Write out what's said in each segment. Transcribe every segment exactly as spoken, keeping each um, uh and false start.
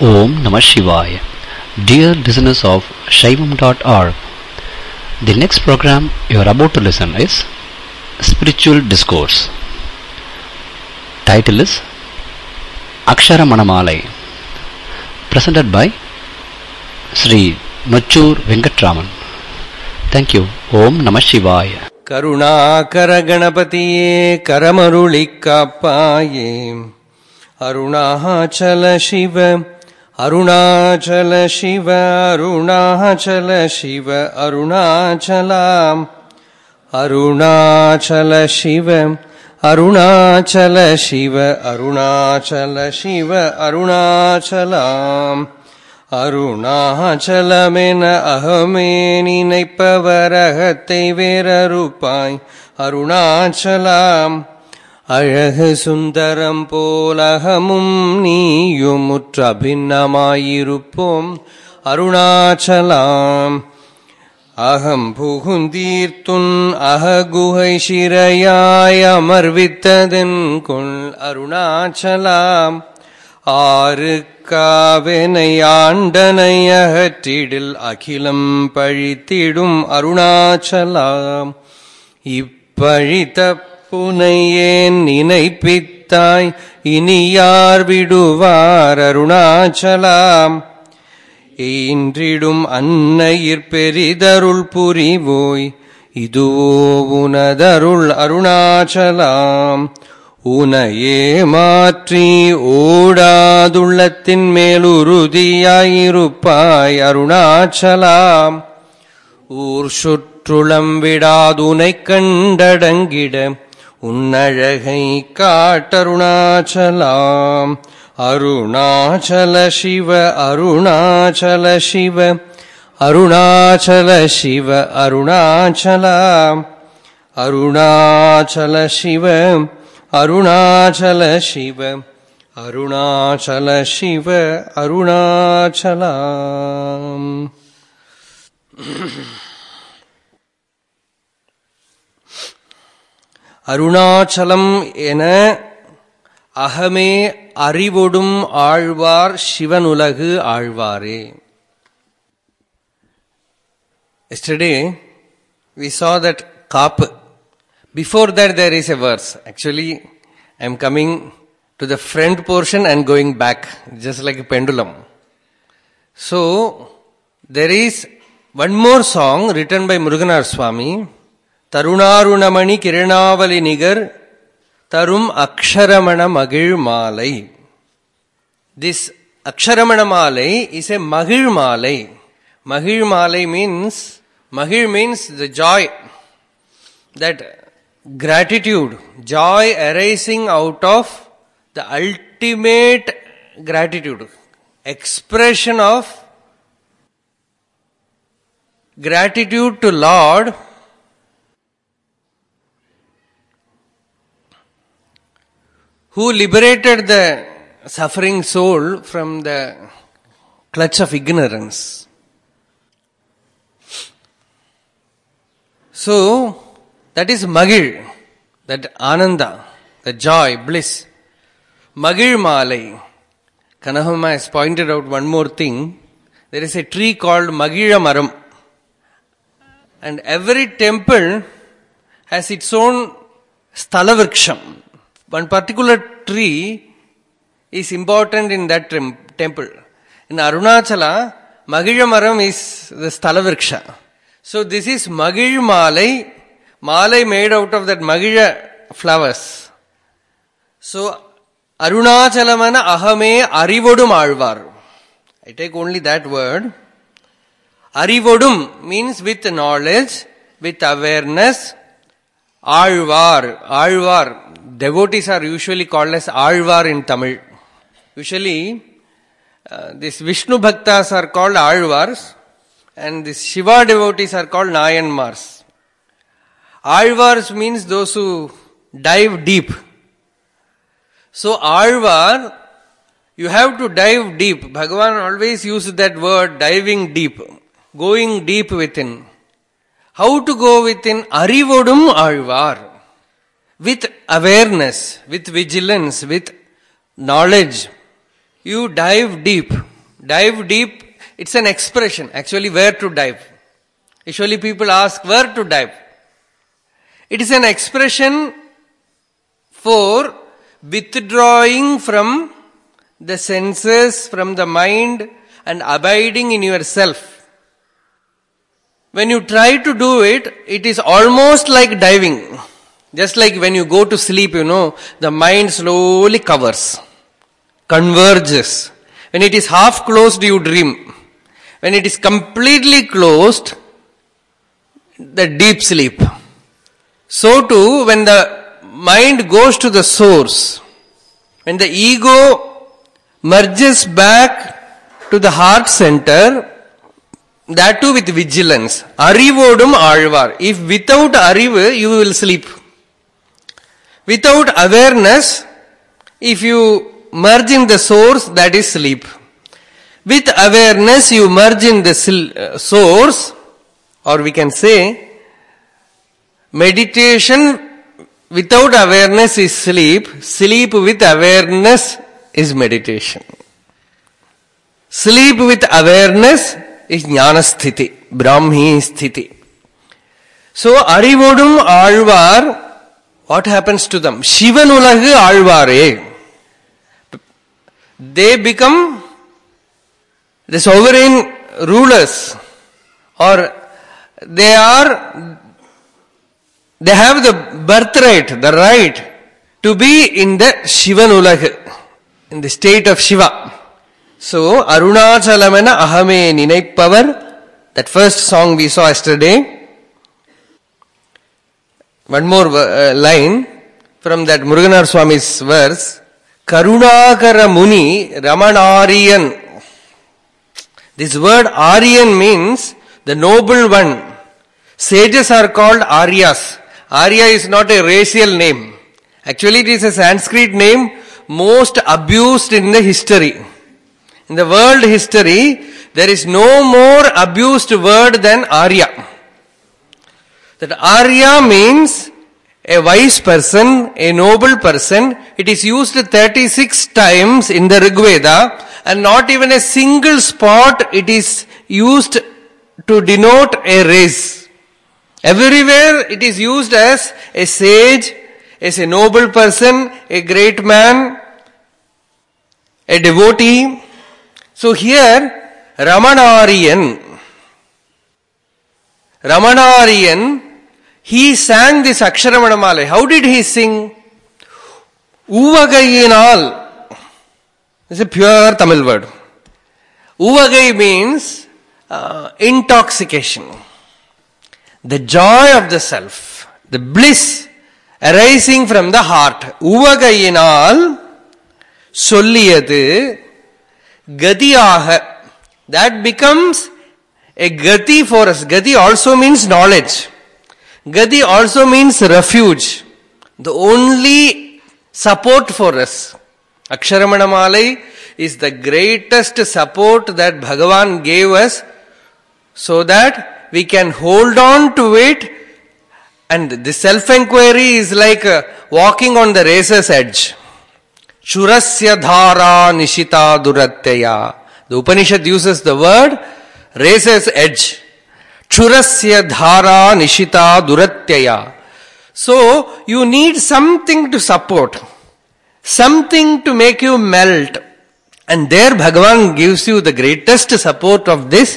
Om Namah Shivaya. Dear listeners of Shaivam dot org, the next program you are about to listen is Spiritual Discourse. Title is Akshara Manamalai, presented by Sri Nochur Venkatraman. Thank you. Om Namah Shivaya. Karunakara Ganapatiye Karamaruli Kappaye Arunachala Shiva Arunachala Shiva Arunachala Shiva Arunachala Arunachala Shiva Arunachala Shiva Arunachala Shiva Arunachala Arunachalamena ahame ninaippavarahathai verarupai Arunachalam அழகு சுந்தரம் போலகமும் நீயும் முற்றபின்னமாயிருப்போம் அருணாச்சலாம் அகம் புகுந்தீர்த்துன் அககுகை சிறையாய் அமர்வித்ததென் கொள் அருணாச்சலாம் ஆறு காவனை ஆண்டனை அகற்றிடில் அகிலம் பழித்திடும் அருணாச்சலாம் இப்பழித்த புனையேன் நினைப்பித்தாய் இனி யார் விடுவார் அருணாச்சலாம் ஈன்றிடும் அன்னையிற் பெரிதருள் புரிவோய் இதுவோ உனதருள் அருணாச்சலாம் உனையே மாற்றி ஓடாதுள்ளத்தின் மேலுறுதியாயிருப்பாய் அருணாச்சலாம் ஊர் சுற்றுளம் விடாதுனை கண்டடங்கிட உன்னழகை காட்டருணாச்சலாம் அருணாச்சல சிவ அருணாச்சல சிவ அருணாச்சல சிவ அருணாச்சலாம் அருணாச்சல சிவ அருணாச்சல சிவ அருணாச்சல சிவ அருணாச்சலம். அருணாச்சலம் என அகமே அறிவொடும் Alvar சிவனுலகு ஆழ்வாரே. Yesterday we saw that Kap. Before that there is a verse. Actually I am coming to the front portion and going back, just like a pendulum. So there is one more song written by Muruganar Swami. Tarunarunamani Kiranavali Nigar Tarum Aksharamana Magil Malai. This Aksharamana Malai is a Magil Malai. Magil Malai means, Magil means the joy, that gratitude, joy arising out of the ultimate gratitude, expression of gratitude to Lord, who liberated the suffering soul from the clutch of ignorance. So, that is Magil, that Ananda, the joy, bliss. Magil Malai. Kanahama has pointed out one more thing. There is a tree called Magila Maram. And every temple has its own Stalavriksham. One particular tree is important in that temple. In Arunachala, Magila Maram is the Stalavriksha. So this is Magil Malai, Malai made out of that Magila flowers. So Arunachalamana ahame arivodum alvar. I take only that word. Arivodum means with knowledge, with awareness. Alvar, alvar. Devotees are usually called as alvar in Tamil. Usually, uh, these Vishnu Bhaktas are called alvars, and these Shiva devotees are called Nayanmars. Alvars means those who dive deep. So alvar, you have to dive deep. Bhagavan always uses that word, diving deep, going deep within. How to go within? Arivodum alvar. With awareness, with vigilance, with knowledge, you dive deep. Dive deep, it's an expression. Actually, where to dive? Usually people ask, where to dive? It is an expression for withdrawing from the senses, from the mind, and abiding in yourself. When you try to do it, it is almost like diving. Just like when you go to sleep, you know, the mind slowly covers, converges. When it is half closed, you dream. When it is completely closed, the deep sleep. So too, when the mind goes to the source, when the ego merges back to the heart center, that too with vigilance. Arivodum alvar. If without arivu, you will sleep. Without awareness, if you merge in the source, that is sleep. With awareness, you merge in the source, or we can say, meditation without awareness is sleep. Sleep with awareness is meditation. Sleep with awareness is jnana sthiti, brahmi sthiti. So, arivodum alvar, what happens to them? Shivanulagu alvare. They become the sovereign rulers, or they are, they have the birthright, the right to be in the Shivanulagu, in the state of Shiva. So, Arunachalamana ahame ninaipavar, that first song we saw yesterday. One more uh, line from that Muruganar Swami's verse. Karunakara Muni Ramanariyan. This word Aryan means the noble one. Sages are called Aryas. Arya is not a racial name. Actually, it is a Sanskrit name most abused in the history. In the world history, there is no more abused word than Arya. That Arya means a wise person, a noble person. It is used thirty-six times in the Rig Veda, and not even a single spot it is used to denote a race. Everywhere it is used as a sage, as a noble person, a great man, a devotee. So here, Ramanariyan, Ramanariyan, he sang this Aksharamanamala. How did he sing? Uvagayinal. It's a pure Tamil word. Uvagai means uh, intoxication. The joy of the self. The bliss arising from the heart. Uvagayinal solliyadu gadiyaha. That becomes a gati for us. Gati also means knowledge. Gati also means refuge. The only support for us. Aksharamanamala is the greatest support that Bhagavan gave us, so that we can hold on to it, and the self-inquiry is like uh, walking on the razor's edge. Churasya dhara nishita duratyaya. The Upanishad uses the word razor's edge. Churasya dhara nishita duratyaya. So, you need something to support, something to make you melt. And there Bhagavan gives you the greatest support of this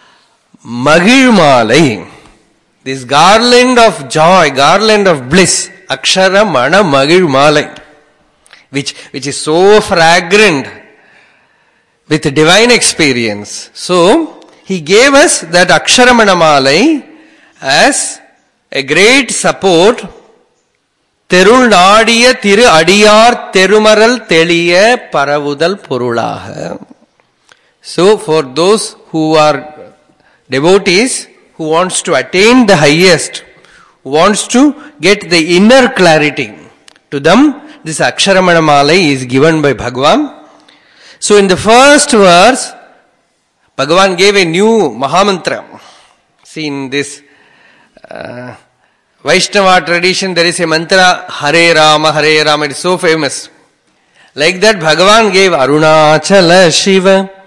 Magilmalai. This garland of joy, garland of bliss. Akshara Mana Magilmalai. Which, which is so fragrant with divine experience. So, he gave us that Aksharamanamala as a great support. Terul Nadiya Thiru Adiyar Terumaral Teliya Paravudal Purulaha. So, for those who are devotees, who wants to attain the highest, who wants to get the inner clarity, to them, this Aksharamanamala is given by Bhagavan. So, in the first verse, Bhagavan gave a new Mahamantra. See, in this uh, Vaishnava tradition, there is a mantra, Hare Rama, Hare Rama, it is so famous. Like that, Bhagavan gave Arunachala Shiva,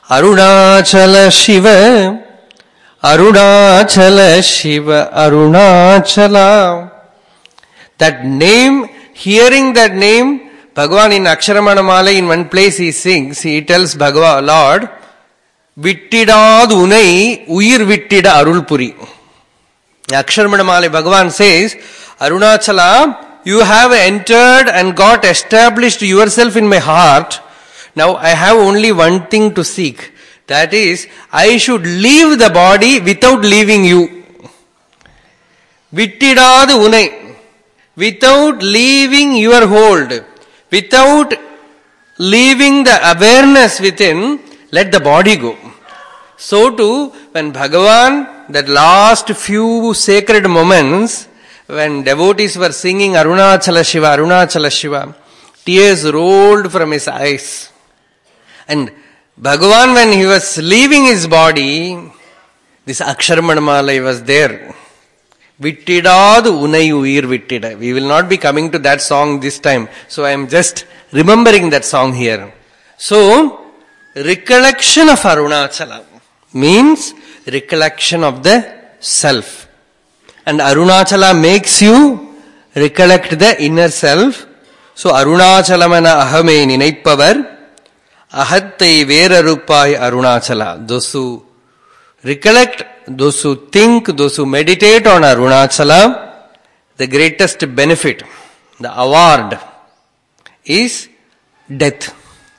Arunachala Shiva, Arunachala Shiva, Arunachala. That name, hearing that name, Bhagavan in Aksharamanamala in one place he sings, he tells Bhagavan, Lord, Vittidad Unai, Uyir Vittida Arulpuri. Aksharamanamala Bhagavan says, Arunachala, you have entered and got established yourself in my heart. Now I have only one thing to seek. That is, I should leave the body without leaving you. Vittidad Unai. Without leaving your hold. Without leaving the awareness within, let the body go. So too, when Bhagavan, that last few sacred moments, when devotees were singing Arunachala Shiva, Arunachala Shiva, tears rolled from his eyes. And Bhagavan, when he was leaving his body, this Aksharamanamala was there. Vittidad Unai Uyir Vittida. We will not be coming to that song this time. So I am just remembering that song here. So, recollection of Arunachala means recollection of the self. And Arunachala makes you recollect the inner self. So Arunachalamana ahame ninaipavar ahattai verarupai Arunachala. Those who recollect, those who think, those who meditate on Arunachala, the greatest benefit, the award is death.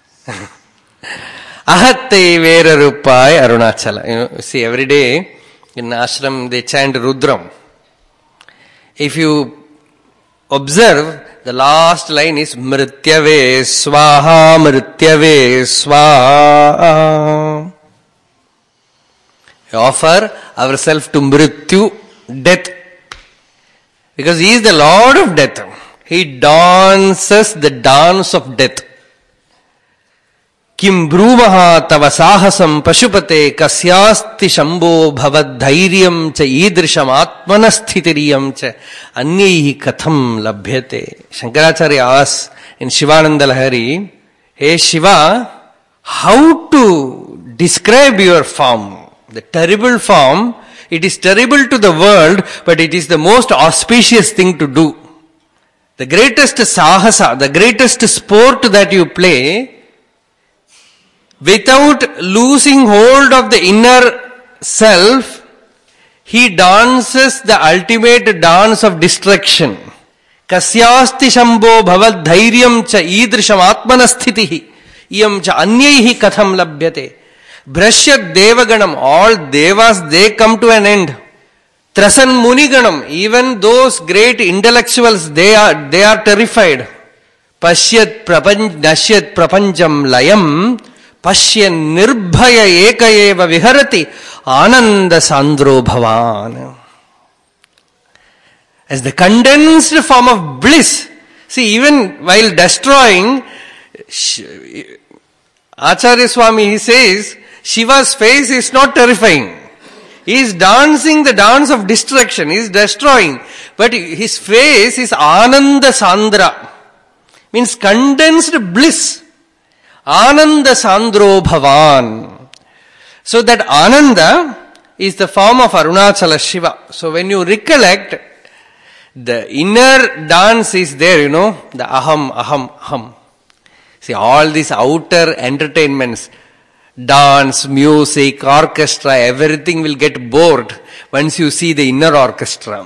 Ahattai verarupai Arunachala. You know, see, every day in ashram they chant Rudram. If you observe, the last line is Mrityave Swaha, Mrityave Swaha. We offer ourselves to Mrityu, death. Because he is the Lord of death. He dances the dance of death. Kim brumaha tava sahasam pashupate kasyasti shambho bhavad dhairyam cha idrisham atmanasthitiriam cha anyehi katham labhyate. Shankaracharya asks in Shivananda Lahari, hey Shiva, how to describe your form? The terrible form, it is terrible to the world, but it is the most auspicious thing to do. The greatest sahasa, the greatest sport that you play, without losing hold of the inner self, he dances the ultimate dance of destruction. Kasyasti shambho bhavad dhairyam cha idrisham atmanasthitihi iyam cha anyaihi katham labhyate. Brashyat devaganam, all devas, they come to an end. Trasan muniganam, even those great intellectuals, they are, they are terrified. Pashyat prapanj, nashyat prapanjam layam, Pashyan nirbhaya ekayeva viharati ananda sandro bhavan. As the condensed form of bliss. See, even while destroying, Acharya Swami, he says, Shiva's face is not terrifying. He is dancing the dance of destruction. He is destroying. But his face is Ananda Sandra. Means condensed bliss. Ananda Sandro Bhavan. So that Ananda is the form of Arunachala Shiva. So when you recollect, the inner dance is there, you know, the aham, aham, aham. See, all these outer entertainments, dance, music, orchestra, everything will get bored once you see the inner orchestra.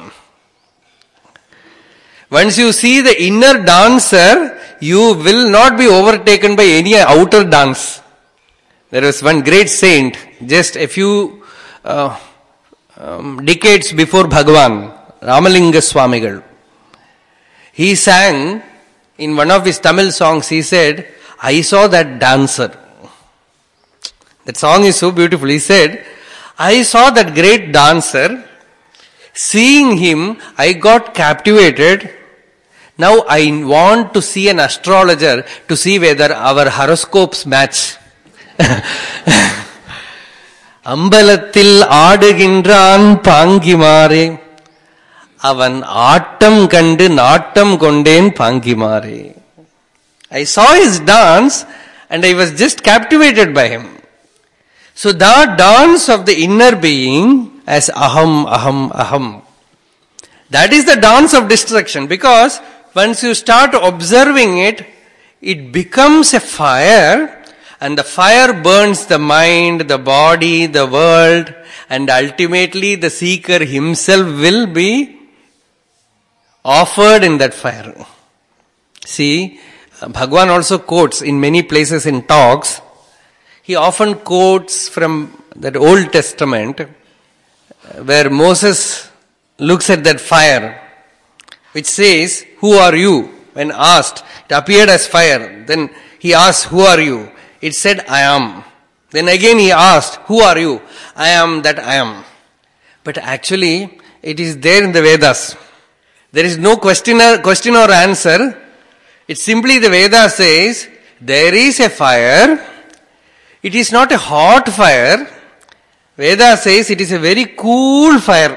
Once you see the inner dancer, you will not be overtaken by any outer dance. There was one great saint, just a few uh, um, decades before Bhagavan, Ramalinga Swamigal. He sang, in one of his Tamil songs, he said, I saw that dancer. That song is so beautiful. He said, I saw that great dancer. Seeing him, I got captivated. Now I want to see an astrologer to see whether our horoscopes match. Ambalathil aadugindran pangimare. Avan aattam kandu naattam konden pangimare. I saw his dance and I was just captivated by him. So the dance of the inner being as aham, aham, aham. That is the dance of destruction, because once you start observing it, it becomes a fire, and the fire burns the mind, the body, the world, and ultimately the seeker himself will be offered in that fire. See, Bhagavan also quotes in many places in talks. He often quotes from that Old Testament where Moses looks at that fire, which says, "Who are you?" When asked, it appeared as fire. Then he asked, "Who are you?" It said, "I am." Then again he asked, "Who are you?" "I am that I am." But actually, it is there in the Vedas. There is no question or, question or answer. It's simply the Veda says, there is a fire. It is not a hot fire. Veda says it is a very cool fire.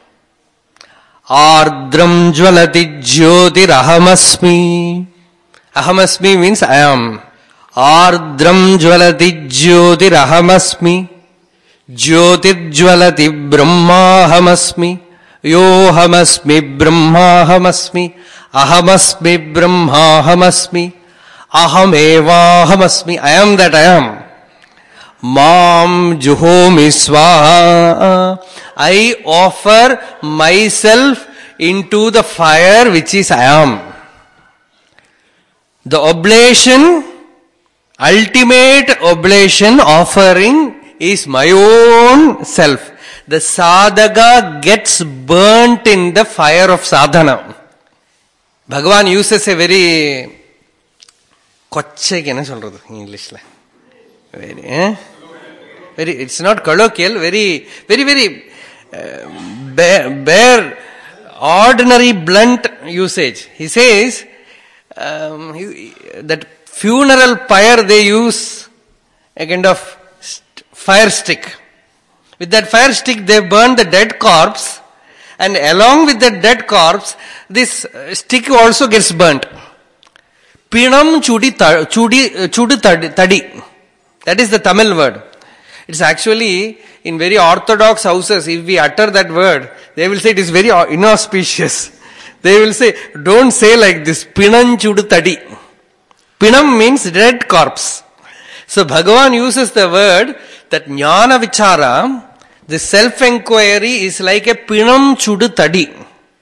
Ardram jvalati jyotir ahamasmi. Ahamasmi means I am. Ardram jvalati jyotir ahamasmi. Jyotir jvalati brahmahamasmi. Yohamasmi brahmahamasmi. Ahamasmi brahmahamasmi. Ahamevahamasmi. I am that I am. Mam juhomi swaha. I offer myself into the fire which is I am. The oblation, ultimate oblation offering is my own self. The sadhaka gets burnt in the fire of sadhana. Bhagavan uses a very kochche kena solradhu in English la. Very, eh? Very, it's not colloquial, very, very, very uh, bare, bare, ordinary, blunt usage. He says um, he, that funeral pyre they use a kind of st- fire stick. With that fire stick they burn the dead corpse, and along with the dead corpse this stick also gets burnt. Pinam chudi chudi chudu tadi. That is the Tamil word. It's actually in very orthodox houses, if we utter that word, they will say it is very inauspicious. They will say, don't say like this, Pinam chudu tadi. Pinam means dead corpse. So Bhagavan uses the word that jnana vichara, the self-enquiry is like a Pinam chudu tadi.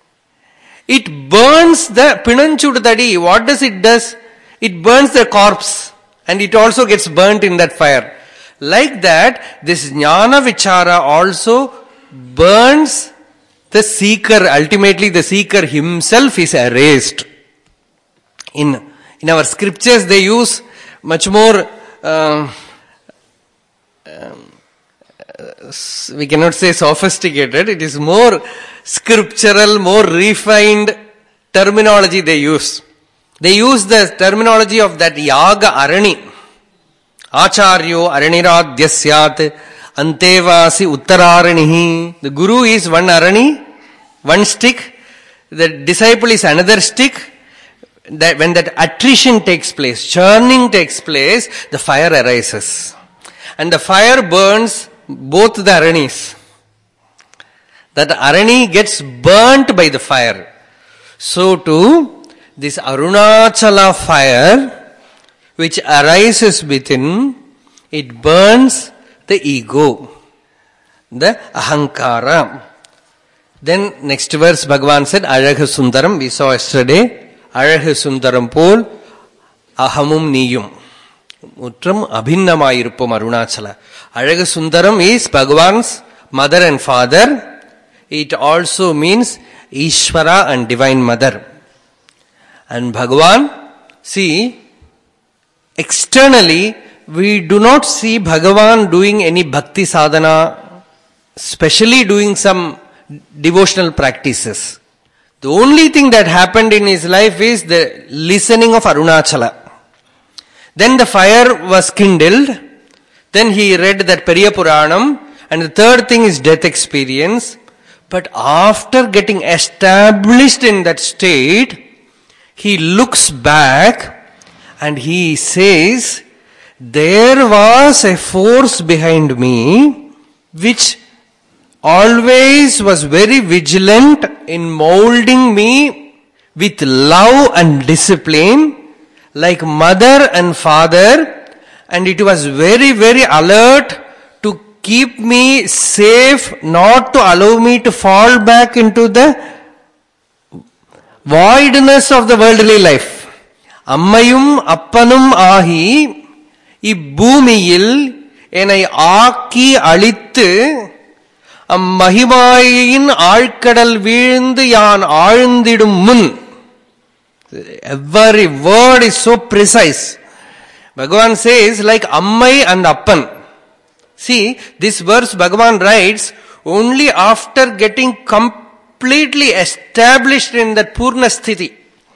It burns the Pinam chudu tadi. What does it does? It burns the corpse. And it also gets burnt in that fire. Like that, this jnana vichara also burns the seeker. Ultimately, the seeker himself is erased. In, in our scriptures, they use much more, um, um, we cannot say sophisticated, it is more scriptural, more refined terminology they use. They use the terminology of that yaga arani. Acharyo araniraadyasyat antevasi uttararanihi. The guru is one arani, one stick. The disciple is another stick. That when that attrition takes place, churning takes place, the fire arises. And the fire burns both the aranis. That arani gets burnt by the fire. So too, this Arunachala fire, which arises within, it burns the ego, the ahankara. Then next verse Bhagavan said, Araha Sundaram, we saw yesterday, Araha Sundaram pol, ahamum niyum. Utram abhinnamayirupam Arunachala. Araha Sundaram is Bhagavan's mother and father. It also means Ishvara and Divine Mother. And Bhagavan, see, externally, we do not see Bhagavan doing any bhakti sadhana, especially doing some devotional practices. The only thing that happened in his life is the listening of Arunachala. Then the fire was kindled. Then he read that Periya Puranam. And the third thing is death experience. But after getting established in that state, he looks back and he says there was a force behind me which always was very vigilant in molding me with love and discipline, like mother and father, and it was very, very alert to keep me safe, not to allow me to fall back into the voidness of the worldly life. Ammayum appanum ahi இப்பூமியில் என்னை ஆக்கி அழித்து அம்மகிமாயின் ஆழ்கடல் வீழ்ந்து யான் ஆழ்ந்திடும் முன். Every word is so precise. Bhagavan says like Ammai and Appan. See, this verse Bhagavan writes only after getting completely established in that Purna Sthiti.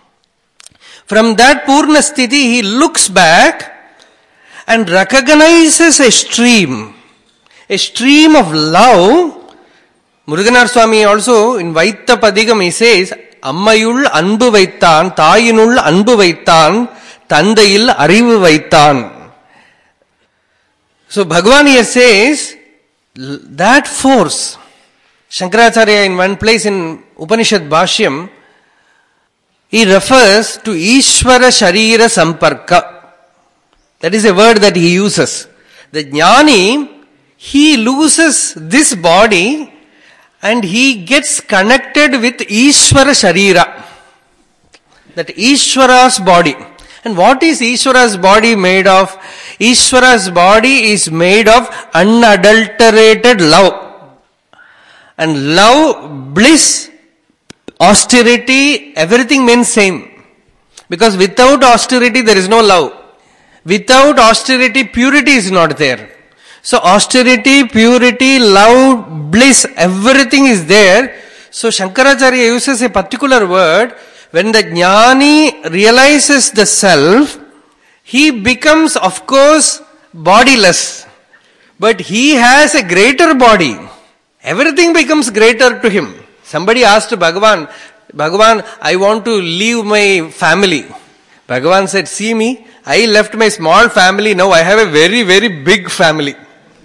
From that Purna Sthiti he looks back and recognizes a stream, a stream of love. Muruganar Swami also in Vaitya Padigam he says, Ammayul anbu vaittan, Tayinul anbu vaittan, Tandayil arivu vaittan. So Bhagavan here says, that force, Shankaracharya in one place in Upanishad Bhashyam, he refers to Ishvara Sharira Samparka. That is a word that he uses. The Jnani, he loses this body and he gets connected with Ishvara Sharira. That Ishvara's body. And what is Ishvara's body made of? Ishvara's body is made of unadulterated love. And love, bliss, austerity, everything means same. Because without austerity there is no love. Without austerity, purity is not there. So austerity, purity, love, bliss, everything is there. So Shankaracharya uses a particular word. When the Jnani realizes the self, he becomes of course bodiless. But he has a greater body. Everything becomes greater to him. Somebody asked Bhagavan, Bhagavan, I want to leave my family. Bhagavan said, see me, I left my small family, now I have a very, very big family.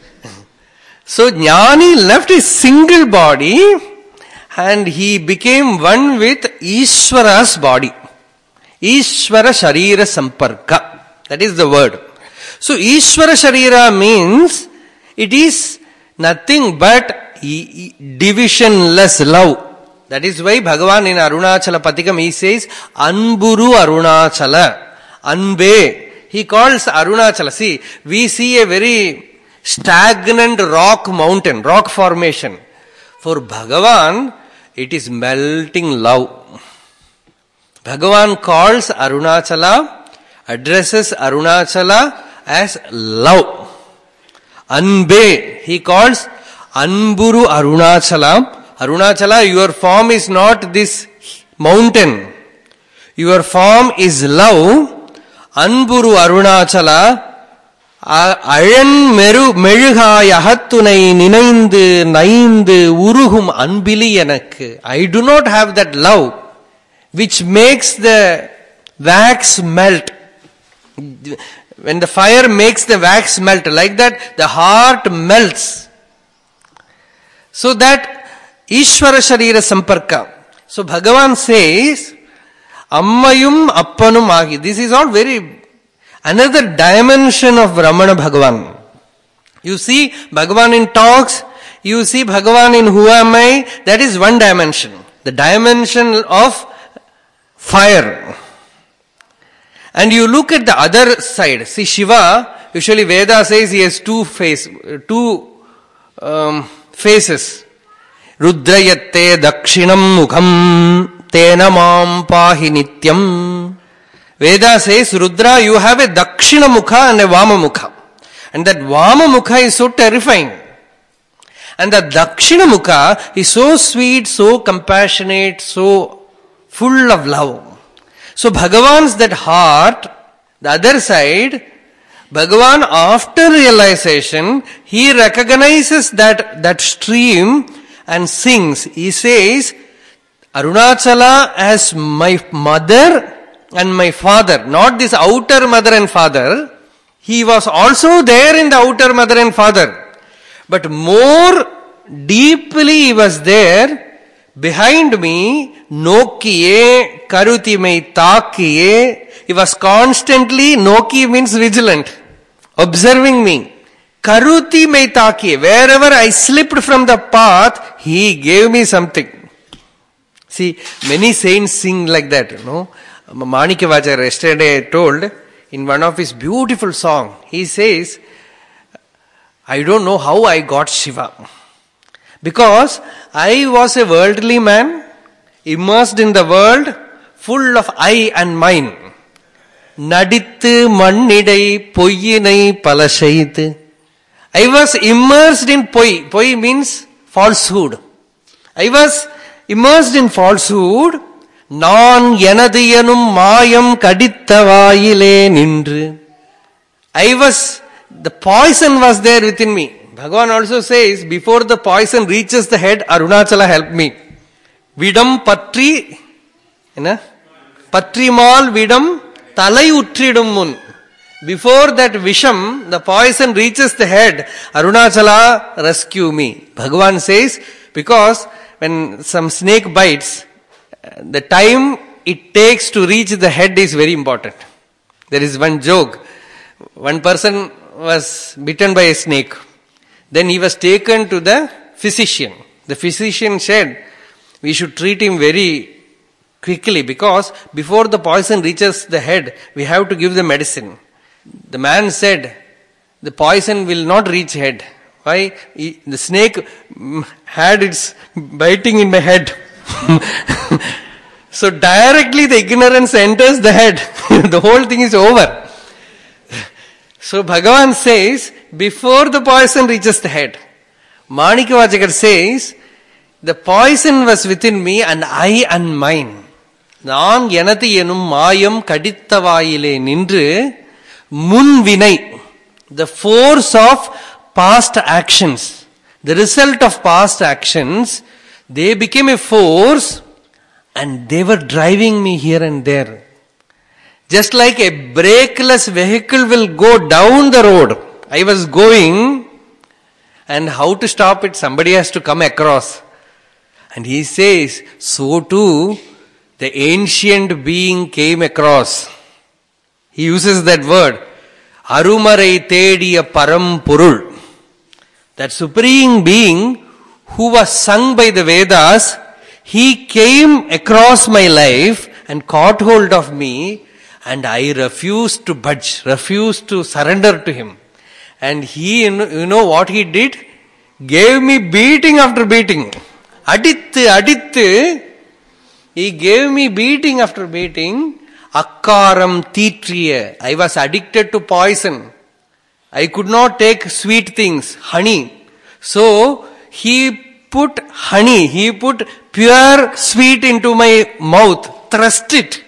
So Jnani left his single body and he became one with Ishvara's body. Ishvara Sharira Samparka. That is the word. So Ishvara Sharira means it is nothing but divisionless love. That is why Bhagavan in Arunachala Patikam he says, Anburu Arunachala. Anbe. He calls Arunachala. See, we see a very stagnant rock mountain, rock formation. For Bhagavan, it is melting love. Bhagavan calls Arunachala, addresses Arunachala as love. Anbe. He calls Anburu Arunachala. Arunachala, your form is not this mountain. Your form is love. Anburu Arunachala, Ayan Meru Meruhaya Hattunai Ninaindu Naindu Uruhum Anbili Enak. I do not have that love which makes the wax melt. When the fire makes the wax melt, like that the heart melts. So that Ishvara Sharira Samparka. So Bhagavan says, Ammayum Appanum Ahi. This is all very, another dimension of Ramana Bhagavan. You see Bhagavan in talks, you see Bhagavan in Who Am I, that is one dimension. The dimension of fire. And you look at the other side. See Shiva, usually Veda says he has two face, two um, faces. Rudrayatte dakshinam mukham tena mam pahi nityam. Veda says, Rudra, you have a dakshina mukha and a vama mukha. And that vama mukha is so terrifying. And the dakshina mukha is so sweet, so compassionate, so full of love. So Bhagavan's that heart, the other side, Bhagavan after realization, he recognizes that, that stream and sings. He says, Arunachala as my mother and my father, not this outer mother and father, He was also there in the outer mother and father. But more deeply he was there behind me. Nokiye, karutimei takiye. He was constantly, Noki means vigilant, observing me. Karuti me takiye. Wherever I slipped from the path, he gave me something. See, many saints sing like that, you know. Manikya yesterday told in one of his beautiful song, he says, I don't know how I got Shiva. Because I was a worldly man, immersed in the world, full of I and mine. Nadithu mannidai poyyinai palashaithu. I was immersed in poi. Poi means falsehood. I was immersed in falsehood. Naan yanadiyanum mayam kadittavayile nindru. I was, the poison was there within me. Bhagavan also says, before the poison reaches the head, Arunachala help me. Vidam patri, you know, patrimal vidam talai uttridum mun. Before that visham, the poison reaches the head, Arunachala rescue me. Bhagavan says, because when some snake bites, the time it takes to reach the head is very important. There is one joke. One person was bitten by a snake. Then he was taken to the physician. The physician said, we should treat him very quickly because before the poison reaches the head, we have to give the medicine. The man said, the poison will not reach head. Why? He, the snake had its biting in my head. So directly the ignorance enters the head. The whole thing is over. So Bhagavan says, before the poison reaches the head, Manikya says, the poison was within me and I and mine. Naan yanati enum mayam kadittavayile nindru mun vinay. The force of past actions, the result of past actions, they became a force and they were driving me here and there. Just like a brakeless vehicle will go down the road, I was going, and how to stop it? Somebody has to come across. And he says, so too, the ancient being came across. He uses that word, Arumarai Tediya Param Purul. That supreme being who was sung by the Vedas, he came across my life and caught hold of me, and I refused to budge, refused to surrender to him. And he, you know what he did? Gave me beating after beating. Adittu, adittu. He gave me beating after beating. Akkaram titriya. I was addicted to poison. I could not take sweet things, honey. So, he put honey, he put pure sweet into my mouth, thrust it.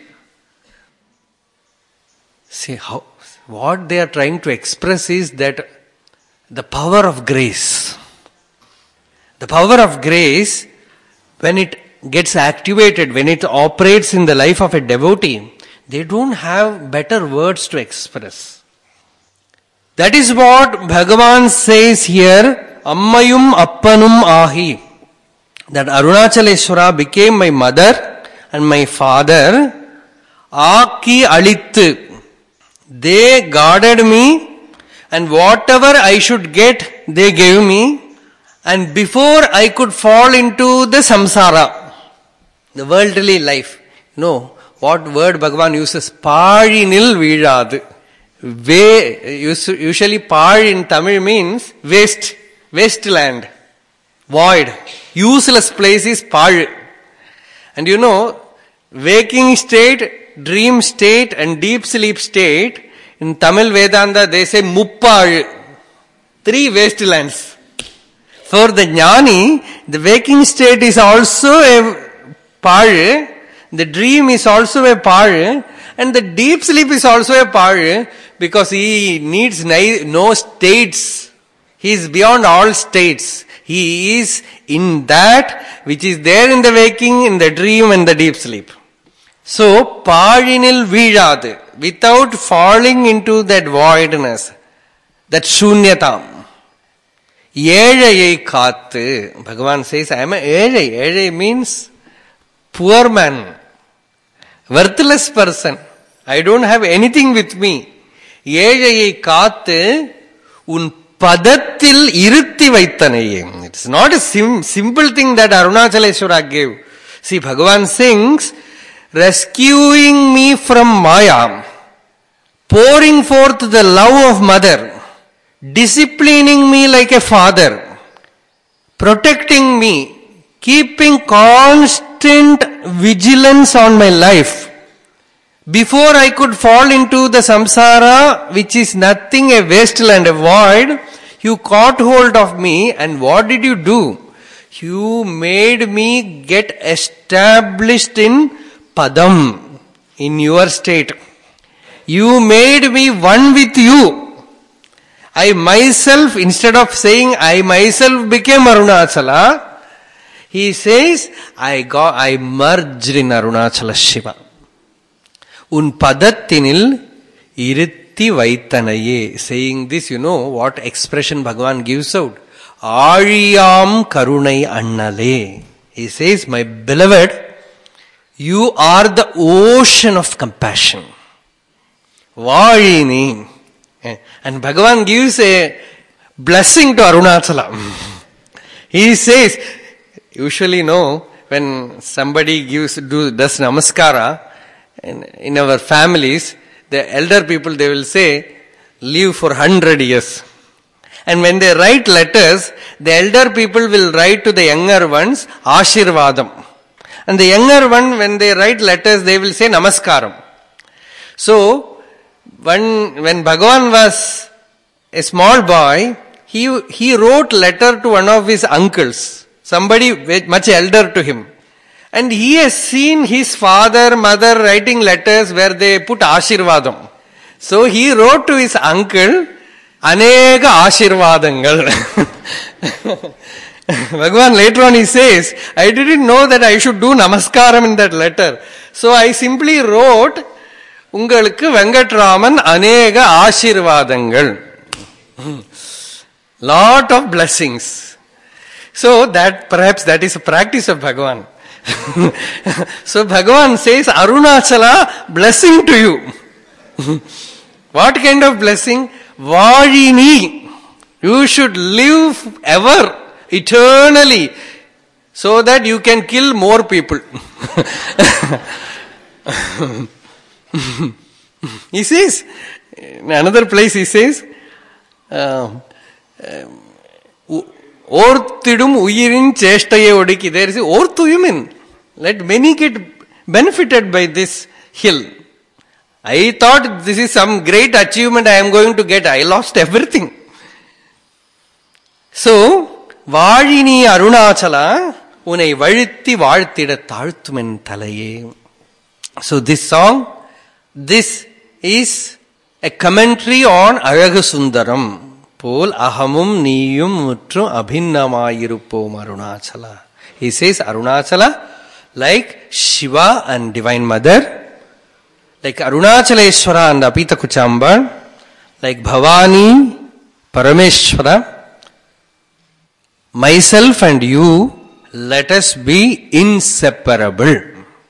See how, what they are trying to express is that the power of grace. The power of grace, when it gets activated, when it operates in the life of a devotee, they don't have better words to express. That is what Bhagavan says here, Ammayum Appanum Ahi. That Arunachaleshwara became my mother and my father. Aki Alittu. They guarded me, and whatever I should get, they gave me. And before I could fall into the samsara, the worldly life, no, what word Bhagavan uses? Parinil Vizhadu. Usually, par in Tamil means waste, wasteland, void, useless place is par. And you know, waking state, dream state and deep sleep state, in Tamil Vedanta they say muppal, three wastelands. For the jnani, the waking state is also a par, the dream is also a par, and the deep sleep is also a par, because he needs no states. He is beyond all states. He is in that which is there in the waking, in the dream and the deep sleep. So, Pazhinil Veezhadu, without falling into that voidness, that Shunyatam. Ezhayai Kattu. Bhagavan says, I am a Ezhai. Ezhai means poor man, worthless person. I don't have anything with me. Ezhayai Kattu un Padattil Irutti Vaitanaye. It's not a sim- simple thing that Arunachaleshwara gave. See, Bhagavan sings, rescuing me from Maya, pouring forth the love of mother, disciplining me like a father, protecting me, keeping constant vigilance on my life. Before I could fall into the samsara, which is nothing, a wasteland, a void, you caught hold of me, and what did you do? You made me get established in Padam, in your state. You made me one with you. I myself, instead of saying I myself became Arunachala, he says, I got, I merged in Arunachala Shiva. Un padattinil iritti vaitanaye. Saying this, you know what expression Bhagavan gives out? Ariyam karunai annale. He says, my beloved, you are the ocean of compassion. Vazhini. And Bhagavan gives a blessing to Arunachala. He says, usually no, when somebody gives do does namaskara, in, in our families, the elder people, they will say, live for hundred years. And when they write letters, the elder people will write to the younger ones, Ashirvadam. And the younger one, when they write letters, they will say Namaskaram. So, when, when Bhagavan was a small boy, he, he wrote letter to one of his uncles, somebody much elder to him. And he has seen his father, mother writing letters where they put Ashirvadam. So he wrote to his uncle, Anega Ashirvadangal. Bhagavan later on he says, I didn't know that I should do Namaskaram in that letter. So I simply wrote, Ungalukku Venkatraman Anega Ashirvadangal. Lot of blessings. So that perhaps that is a practice of Bhagavan. So Bhagavan says, Arunachala, blessing to you. What kind of blessing? Vazhini. You should live ever, eternally, so that you can kill more people. He says, in another place he says, uh, uh, Orthidum uyirin cheshtaye odiki. There is orthuyumin. Let many get benefited by this hill. I thought this is some great achievement I am going to get. I lost everything. So, Vazhini Arunachala, unai vazhitti vaalthida thalthumen thalaye. So this song, this is a commentary on Azhagusundaram. Pol ahamum niyum mutru abhinnamayirupom Arunachala. He says Arunachala, like Shiva and Divine Mother, like Arunachaleshwara and Apita Kuchamba, like Bhavani, Parameshwara, myself and you, let us be inseparable.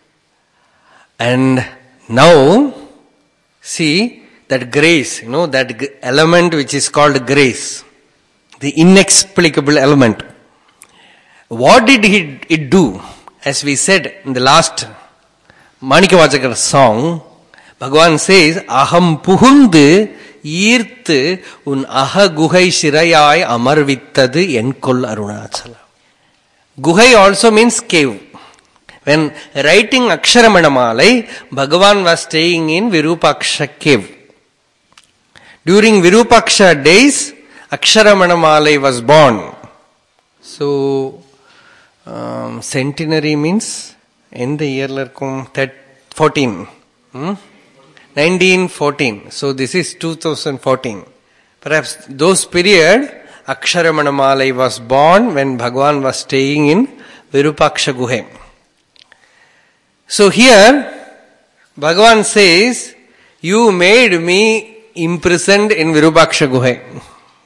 And now, see, that grace, you know, that element which is called grace, the inexplicable element. What did he, it do? As we said in the last Manikavachakar song, Bhagavan says, Aham puhundu ஈர்த்து un aha guhai shirayai amarvittadu enkol Arunachala. Guhai also means cave. When writing Aksharamanamala, Bhagavan was staying in Virupaksha cave. During Virupaksha days, Aksharamanamala was born. So, um, centenary means, in the year fourteen. Hmm? nineteen fourteen. So this is two thousand fourteen. Perhaps those period, Aksharamanamala was born when Bhagavan was staying in Virupaksha Guhe. So here, Bhagavan says, you made me imprisoned in Virupaksha Guha.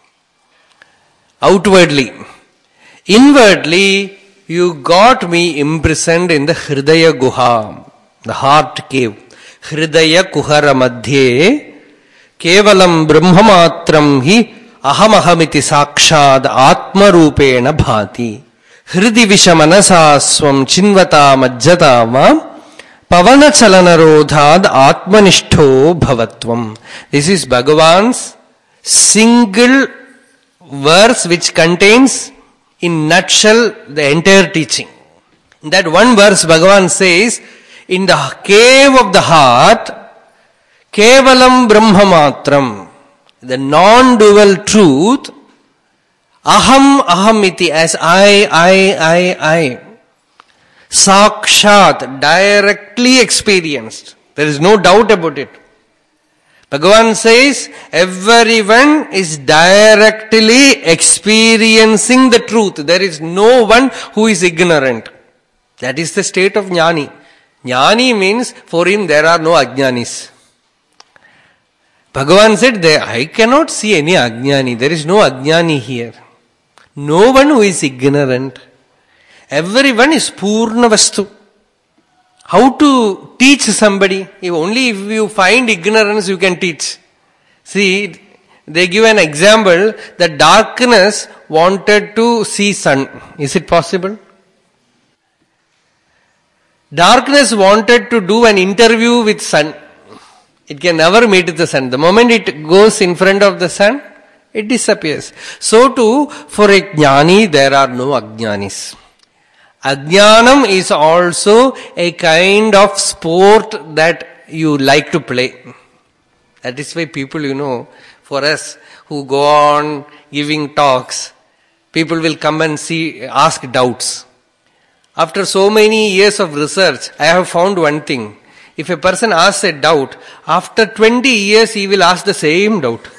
Outwardly. Inwardly, you got me imprisoned in the Hridaya Guha, the heart cave. Hridaya Kuhara Madhye Kevalam Brahmamatram hi Ahamahamiti Sakshad Atma Rupena Bhati Hridi Vishamanasa Swam Chinvata Majjata Va Pavana Chalanarodhad Atmanishto Bhavatvam. This is Bhagavan's single verse which contains in nutshell the entire teaching. In that one verse Bhagavan says, in the cave of the heart, Kevalam Brahmamatram, the non-dual truth, Aham Ahamiti, as I, I, I, I, Sakshat, directly experienced. There is no doubt about it. Bhagavan says, everyone is directly experiencing the truth. There is no one who is ignorant. That is the state of Jnani. Jnani means, for him there are no Ajnanis. Bhagavan said, there, I cannot see any Ajnani. There is no Ajnani here. No one who is ignorant. Everyone is Purna Vastu. How to teach somebody? If only if you find ignorance you can teach. See, they give an example that darkness wanted to see sun. Is it possible? Darkness wanted to do an interview with sun. It can never meet the sun. The moment it goes in front of the sun, it disappears. So too, for a jnani, there are no ajnanis. Ajnanam is also a kind of sport that you like to play. That is why people, you know, for us who go on giving talks, people will come and see, ask doubts. After so many years of research, I have found one thing. If a person asks a doubt, after twenty years he will ask the same doubt.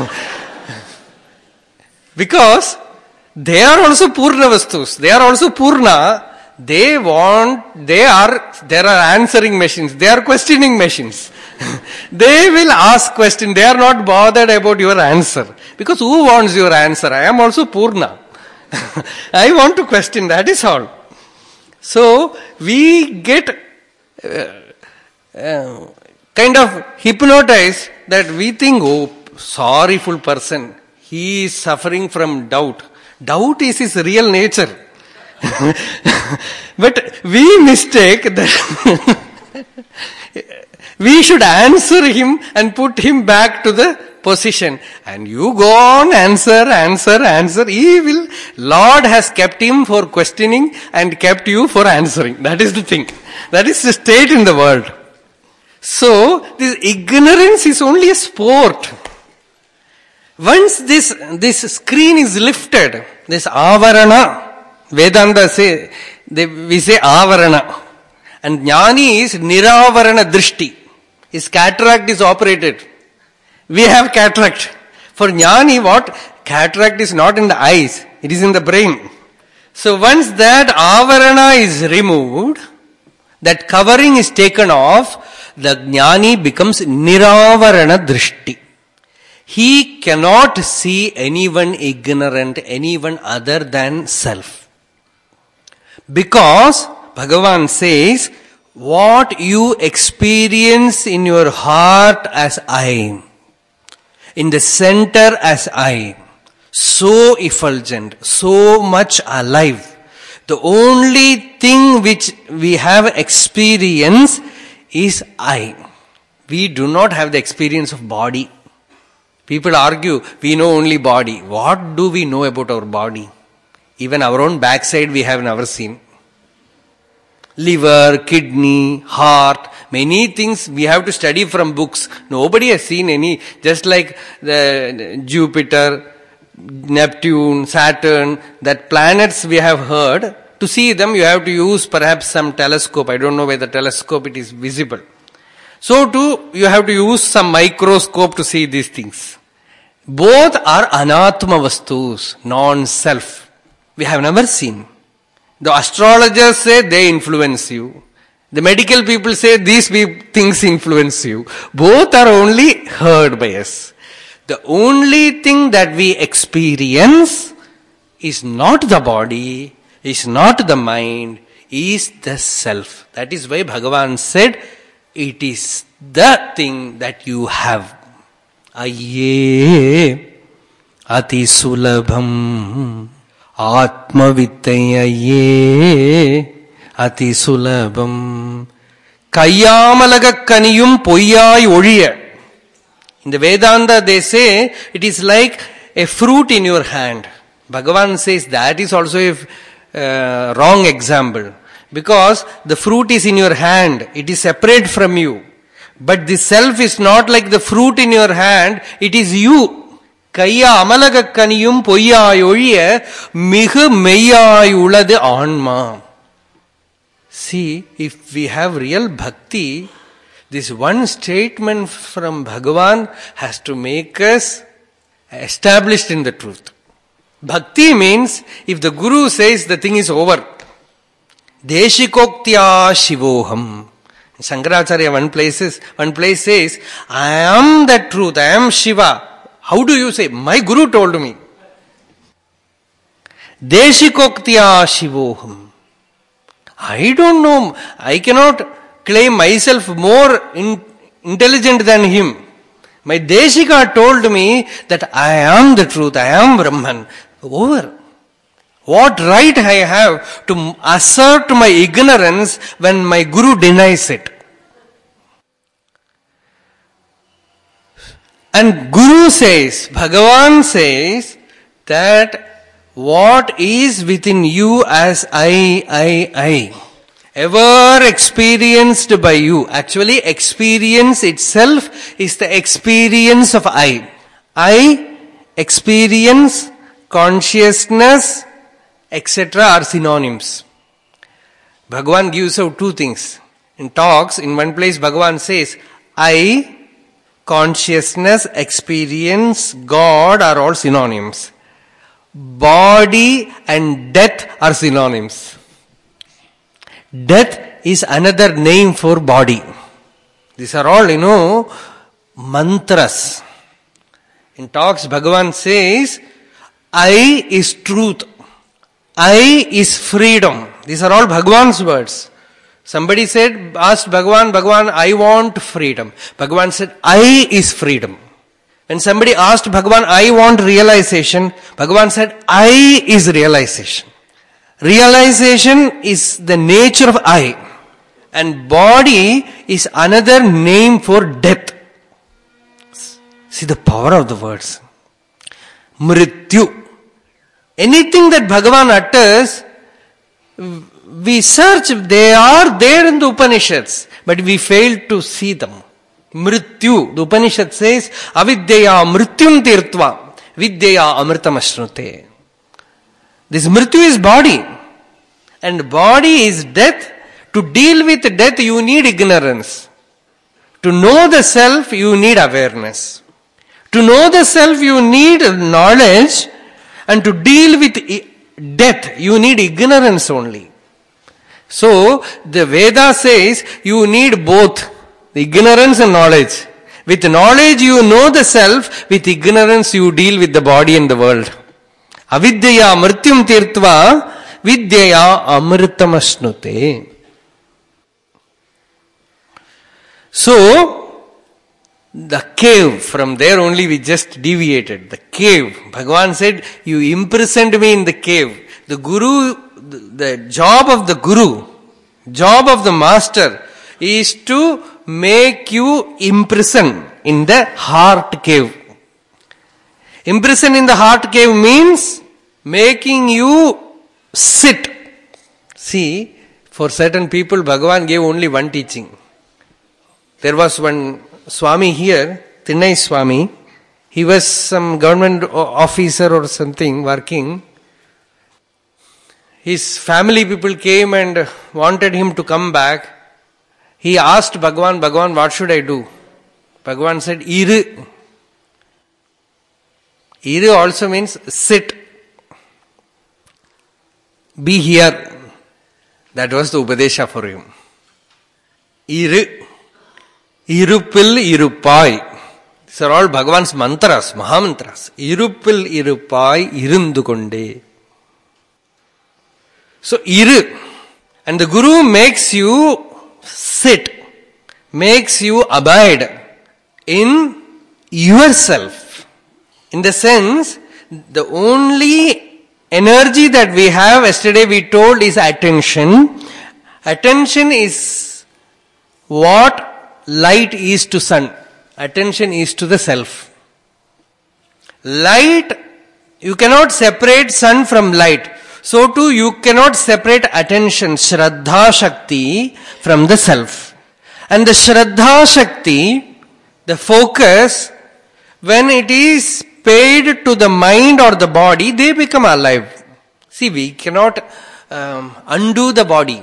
Because they are also Purna Vastus. They are also Purna. They want, they are, there are answering machines. They are questioning machines. They will ask question. They are not bothered about your answer. Because who wants your answer? I am also Purna. I want to question, that is all. So, we get uh, uh, kind of hypnotized that we think, oh, sorrowful person. He is suffering from doubt. Doubt is his real nature. But we mistake that we should answer him and put him back to the position. And you go on, answer, answer, answer. He will, Lord has kept him for questioning and kept you for answering. That is the thing. That is the state in the world. So, this ignorance is only a sport. Once this, this screen is lifted, this avarana, Vedanta say, they, we say avarana. And jnani is niravarana drishti. His cataract is operated. We have cataract. For jnani, what? Cataract is not in the eyes. It is in the brain. So once that avarana is removed, that covering is taken off, the jnani becomes niravarana drishti. He cannot see anyone ignorant, anyone other than self. Because Bhagavan says, what you experience in your heart as I, in the center as I, so effulgent, so much alive. The only thing which we have experience is I. We do not have the experience of body. People argue, we know only body. What do we know about our body? Even our own backside we have never seen. Liver, kidney, heart, many things we have to study from books. Nobody has seen any, just like the Jupiter, Neptune, Saturn, that planets we have heard. To see them you have to use perhaps some telescope. I don't know whether telescope it is visible. So too, you have to use some microscope to see these things. Both are anatma vastus, non-self. We have never seen. The astrologers say they influence you. The medical people say these things influence you. Both are only heard by us. The only thing that we experience is not the body, is not the mind, is the self. That is why Bhagavan said, it is the thing that you have. Ayye ati sulabham atma vittaye ati sulabham kayyamalaga kaniyum poyyai ozhiya. In the Vedanta they say it is like a fruit in your hand. Bhagavan says that is also a uh, wrong example. Because the fruit is in your hand, it is separate from you. But the self is not like the fruit in your hand, it is you. Kaya amalaga kaniyum poyyai ozhiya migu meyyai uladu aanma. See, if we have real bhakti, this one statement from Bhagavan has to make us established in the truth. Bhakti means, if the Guru says the thing is over, Deshikoktya Shivoham. Shankaracharya one place, is, one place says, I am the truth, I am Shiva. How do you say? My Guru told me. Deshikoktya Shivoham. I don't know. I cannot claim myself more in, intelligent than him. My Deshika told me that I am the truth, I am Brahman. Over. What right I have to assert my ignorance when my Guru denies it? And Guru says, Bhagavan says that what is within you as I, I, I, ever experienced by you. Actually, experience itself is the experience of I. I, experience, consciousness, et cetera are synonyms. Bhagavan gives out two things. In talks, in one place Bhagavan says, I, consciousness, experience, God are all synonyms. Body and death are synonyms. Death is another name for body. These are all, you know, mantras. In talks, Bhagavan says, I is truth. I is freedom. These are all Bhagavan's words. Somebody said, asked Bhagavan, Bhagavan, I want freedom. Bhagavan said, I is freedom. When somebody asked Bhagavan, I want realization, Bhagavan said, I is realization. Realization is the nature of I. And body is another name for death. See the power of the words. Mrityu. Anything that Bhagavan utters, we search, they are there in the Upanishads, but we fail to see them. Mrityu. The Upanishad says, avidyaya mrityum tirtva, vidyaya amritam ashnute. This mrityu is body. And body is death. To deal with death, you need ignorance. To know the self, you need awareness. To know the self, you need knowledge. And to deal with death, you need ignorance only. So, the Veda says, you need both. Ignorance and knowledge. With knowledge, you know the self. With ignorance, you deal with the body and the world. Avidyaya mrityum tirtva, vidyaya amritam ashnute. So, the cave, from there only we just deviated. The cave. Bhagavan said, you imprisoned me in the cave. The Guru, the job of the Guru, job of the Master is to make you imprison in the heart cave. Imprison in the heart cave means making you sit. See, for certain people, Bhagavan gave only one teaching. There was one Swami here, Thinnai Swami. He was some government officer or something working. His family people came and wanted him to come back. He asked Bhagavan, Bhagavan, what should I do? Bhagavan said, Iru. Iru also means sit. Be here. That was the Upadesha for him. Iru. Irupil Irupai. These are all Bhagavan's mantras, Mahamantras. Irupil Irupai Irundukonde. So, Iru. And the Guru makes you sit, makes you abide in yourself. In the sense, the only energy that we have, yesterday we told, is attention. Attention is what light is to sun. Attention is to the self. Light, you cannot separate sun from light. So too you cannot separate attention, Shraddha Shakti, from the self. And the Shraddha Shakti, the focus, when it is paid to the mind or the body, they become alive. See, we cannot um, undo the body.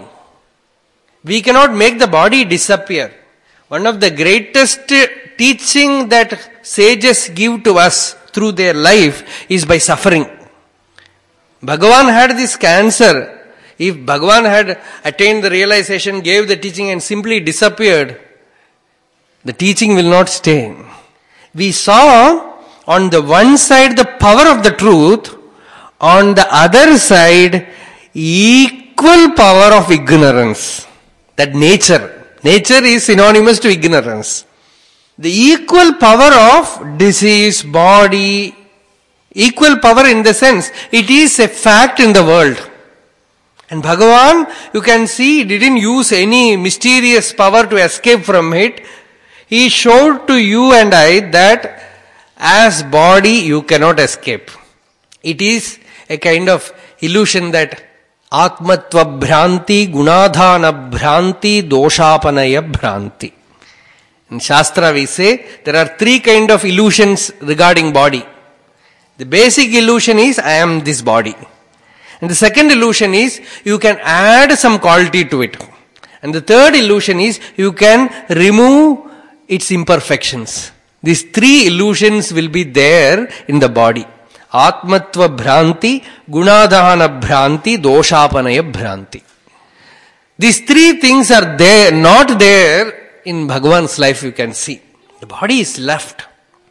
We cannot make the body disappear. One of the greatest teaching that sages give to us through their life is by suffering. Bhagavan had this cancer. If Bhagavan had attained the realization, gave the teaching and simply disappeared, the teaching will not stay. We saw on the one side the power of the truth, on the other side equal power of ignorance. That nature. Nature is synonymous to ignorance. The equal power of disease, body, equal power in the sense, it is a fact in the world. And Bhagavan, you can see, he didn't use any mysterious power to escape from it. He showed to you and I that as body you cannot escape. It is a kind of illusion that Atmatva Bhranti, Gunadhana Bhranti, Doshapanaya Bhranti. In Shastra we say there are three kind of illusions regarding body. The basic illusion is I am this body. And the second illusion is you can add some quality to it. And the third illusion is you can remove its imperfections. These three illusions will be there in the body. Atmatva Bhranti, Gunadhana Bhranti, Doshapanaya Bhranti. These three things are there, not there in Bhagavan's life, you can see. The body is left.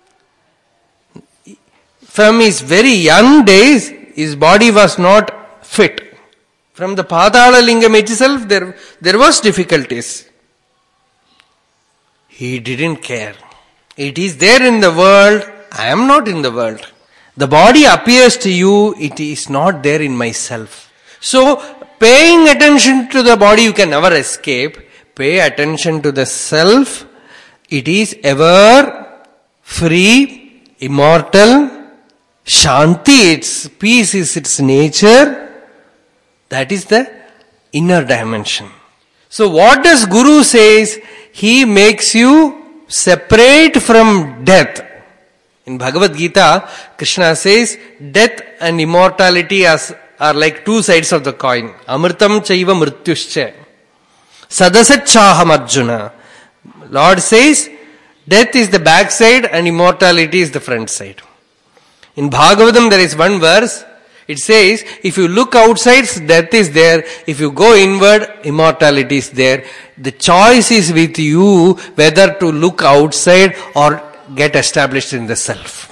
From his very young days, his body was not fit. From the Padala Lingam itself, there, there was difficulties. He didn't care. It is there in the world, I am not in the world. The body appears to you, it is not there in myself. So, paying attention to the body you can never escape. Pay attention to the self. It is ever free, immortal, Shanti, its peace is its nature. That is the inner dimension. So what does Guru says? He makes you separate from death. In Bhagavad Gita, Krishna says, death and immortality as, are like two sides of the coin. Amritam chaiva mrityuscha. Sadasachaham Arjuna. Lord says, death is the back side and immortality is the front side. In Bhagavatam there is one verse, it says, if you look outside, death is there. If you go inward, immortality is there. The choice is with you whether to look outside or get established in the self.